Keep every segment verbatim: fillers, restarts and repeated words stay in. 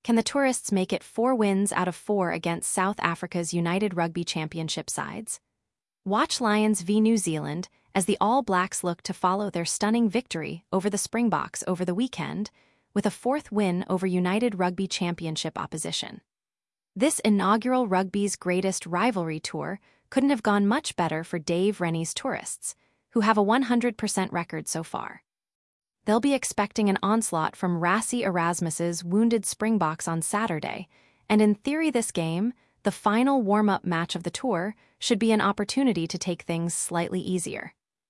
Can the tourists make it four wins out of four against South Africa's United Rugby Championship sides? Watch Lions v New Zealand as the All Blacks look to follow their stunning victory over the Springboks over the weekend with a fourth win over United Rugby Championship opposition. This inaugural Rugby's Greatest Rivalry tour couldn't have gone much better for Dave Rennie's tourists, who have a one hundred percent record so far. They'll be expecting an onslaught from Rassie Erasmus's wounded Springboks on Saturday, and in theory this game, the final warm-up match of the tour, should be an opportunity to take things slightly easier.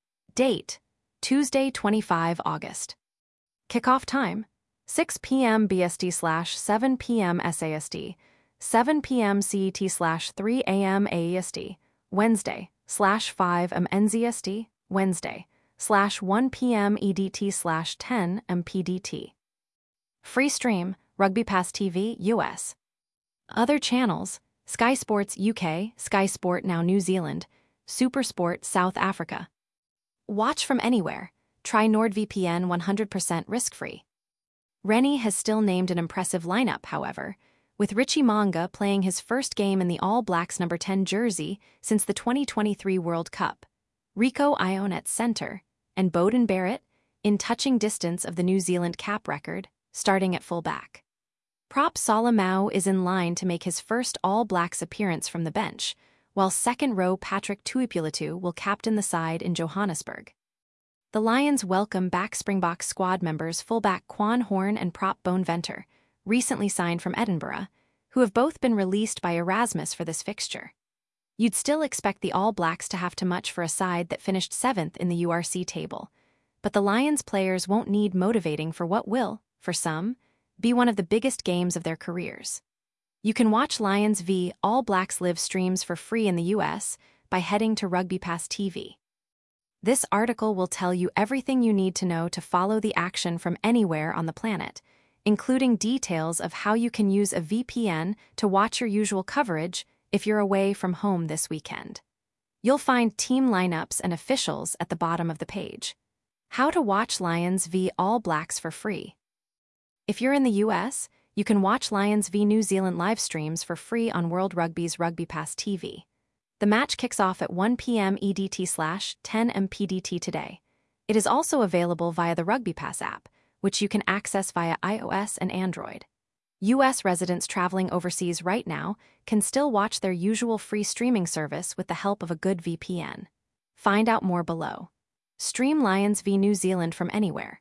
Date: Tuesday, the twenty-fifth of August. Kickoff time: six p m B S T slash seven p m S A S D, seven p m C E T slash three a m A E S D, Wednesday, slash five m N Z S D, Wednesday, slash one p m E D T slash ten m P D T. Free stream, Rugby Pass T V, U S. Other channels: Sky Sports U K, Sky Sport Now New Zealand, SuperSport South Africa. Watch from anywhere. Try NordVPN one hundred percent risk-free. Rennie has still named an impressive lineup, however, with Richie Mo'unga playing his first game in the All Blacks number ten jersey since the twenty twenty-three World Cup, Rieko Ione at center, and Beauden Barrett, in touching distance of the New Zealand cap record, starting at fullback. Prop Salah Mao is in line to make his first All Blacks appearance from the bench, while second-row Patrick Tuipulotu will captain the side in Johannesburg. The Lions welcome back Springboks squad members fullback Quan Horn and prop Bone Venter, recently signed from Edinburgh, who have both been released by Erasmus for this fixture. You'd still expect the All Blacks to have to much for a side that finished seventh in the U R C table, but the Lions players won't need motivating for what will, for some, be one of the biggest games of their careers. You can watch Lions v All Blacks live streams for free in the U S by heading to Rugby Pass T V. This article will tell you everything you need to know to follow the action from anywhere on the planet, including details of how you can use a V P N to watch your usual coverage if you're away from home this weekend. You'll find team lineups and officials at the bottom of the page. How to watch Lions v All Blacks for free. If you're in the U S, you can watch Lions v New Zealand live streams for free on World Rugby's Rugby Pass T V. The match kicks off at one p m E D T slash ten m P D T today. It is also available via the Rugby Pass app, which you can access via iOS and Android. U S residents traveling overseas right now can still watch their usual free streaming service with the help of a good V P N. Find out more below. Stream Lions v New Zealand from anywhere.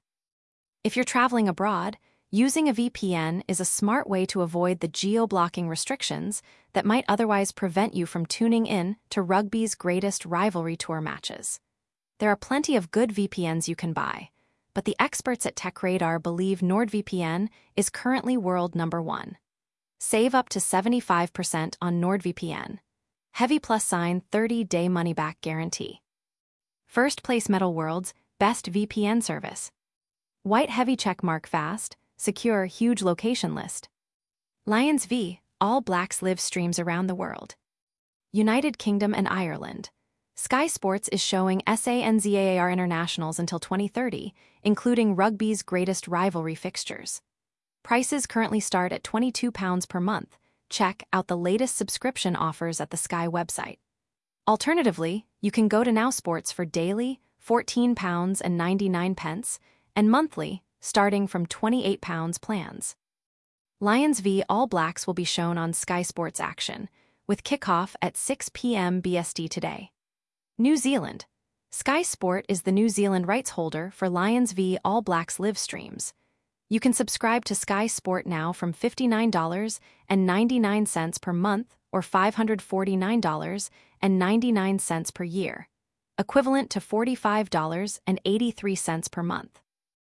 If you're traveling abroad, using a V P N is a smart way to avoid the geo-blocking restrictions that might otherwise prevent you from tuning in to Rugby's Greatest Rivalry Tour matches. There are plenty of good V P Ns you can buy, but the experts at TechRadar believe NordVPN is currently world number one. Save up to seventy-five percent on NordVPN. Heavy plus sign thirty-day money-back guarantee. First place Metal World's best V P N service. White heavy checkmark fast, secure huge location list. Lions v All Blacks live streams around the world. United Kingdom and Ireland. Sky Sports is showing SANZAAR internationals until twenty thirty, including Rugby's Greatest Rivalry fixtures. Prices currently start at twenty-two pounds per month. Check out the latest subscription offers at the Sky website. Alternatively, you can go to Now Sports for daily, fourteen pounds ninety-nine, and monthly, starting from twenty-eight pounds plans. Lions v All Blacks will be shown on Sky Sports Action, with kickoff at six p m B S T today. New Zealand. Sky Sport is the New Zealand rights holder for Lions v All Blacks live streams. You can subscribe to Sky Sport now from fifty-nine dollars and ninety-nine cents per month or five hundred forty-nine dollars and ninety-nine cents per year, equivalent to forty-five dollars and eighty-three cents per month.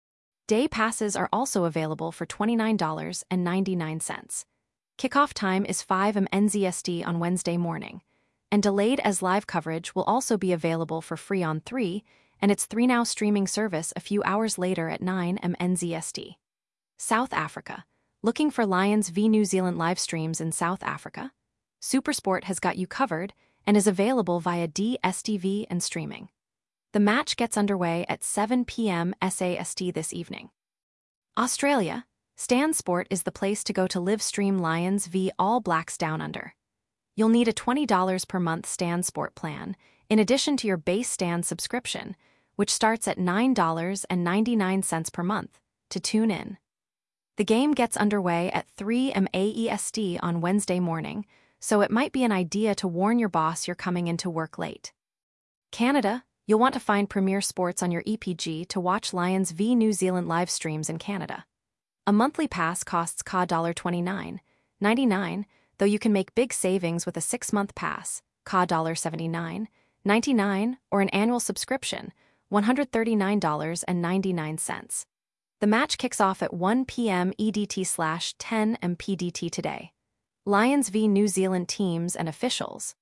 Day passes are also available for twenty-nine dollars and ninety-nine cents. Kickoff time is five m N Z S D on Wednesday morning, and delayed as live coverage will also be available for free on three, and its three Now streaming service a few hours later at nine m N Z S D. South Africa. Looking for Lions v New Zealand live streams in South Africa? SuperSport has got you covered and is available via D S T V and streaming. The match gets underway at seven p m S A S T this evening. Australia. Stan Sport is the place to go to live stream Lions v All Blacks Down Under. You'll need a twenty dollars per month Stan Sport plan, in addition to your base Stan subscription, which starts at nine dollars and ninety-nine cents per month, to tune in. The game gets underway at three a m E S T on Wednesday morning, so it might be an idea to warn your boss you're coming into work late. Canada, you'll want to find Premier Sports on your E P G to watch Lions v New Zealand live streams in Canada. A monthly pass costs C A D twenty-nine ninety-nine, though you can make big savings with a six-month pass, C A D seventy-nine ninety-nine, or an annual subscription, one hundred thirty-nine dollars and ninety-nine cents. The match kicks off at one p m E D T slash ten a m P D T today. Lions v New Zealand teams and officials.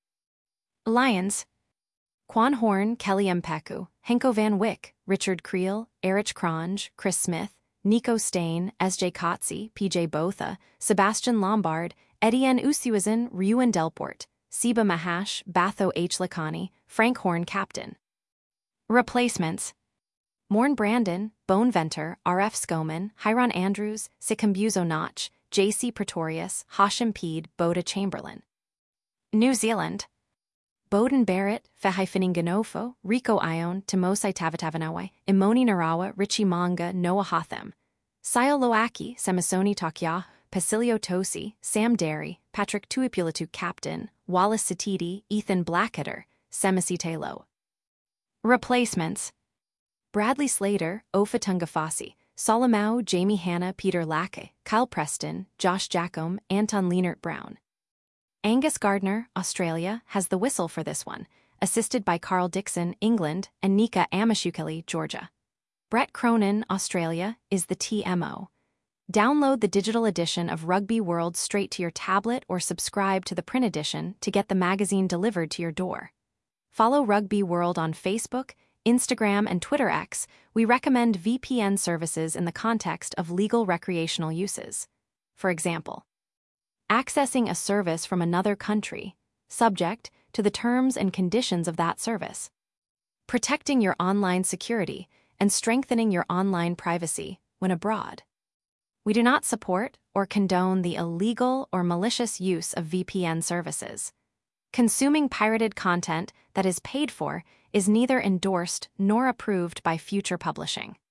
Lions. Quan Horn, Kelly Mpeku, Henko van Wyk, Richard Creel, Erich Kronje, Chris Smith, Nico Stain, S J Kotze, P J Botha, Sebastian Lombard, Etienne Usuazin, Ruan Delport, Siba Mahash, Batho H. Lakani, Frank Horn captain. Replacements. Morn Brandon, Bone Venter, R F Skoman, Hyron Andrews, Sikambuzo Notch, J C Pretorius, Hashim Pede, Boda Chamberlain. New Zealand. Bowden Barrett, Fehai Ganofo, Rico Ione, Timosai Tavatavanawe, Imoni Narawa, Richie Manga, Noah Hothem. Sio Loaki, Semisoni Takya, Pasilio Tosi, Sam Derry, Patrick Tuipulatu captain, Wallace Satidi, Ethan Blackadder, Semisi Talo. Replacements. Bradley Slater, Ofa Tungafasi, Solomao, Jamie Hanna, Peter Lacke, Kyle Preston, Josh Jacome, Anton Leonard Brown. Angus Gardner, Australia, has the whistle for this one, assisted by Carl Dixon, England, and Nika Amashukeli, Georgia. Brett Cronin, Australia, is the T M O. Download the digital edition of Rugby World straight to your tablet or subscribe to the print edition to get the magazine delivered to your door. Follow Rugby World on Facebook, Instagram, and Twitter X. We recommend V P N services in the context of legal recreational uses. For example, accessing a service from another country, subject to the terms and conditions of that service. Protecting your online security and strengthening your online privacy when abroad. We do not support or condone the illegal or malicious use of V P N services. Consuming pirated content that is paid for is neither endorsed nor approved by Future Publishing.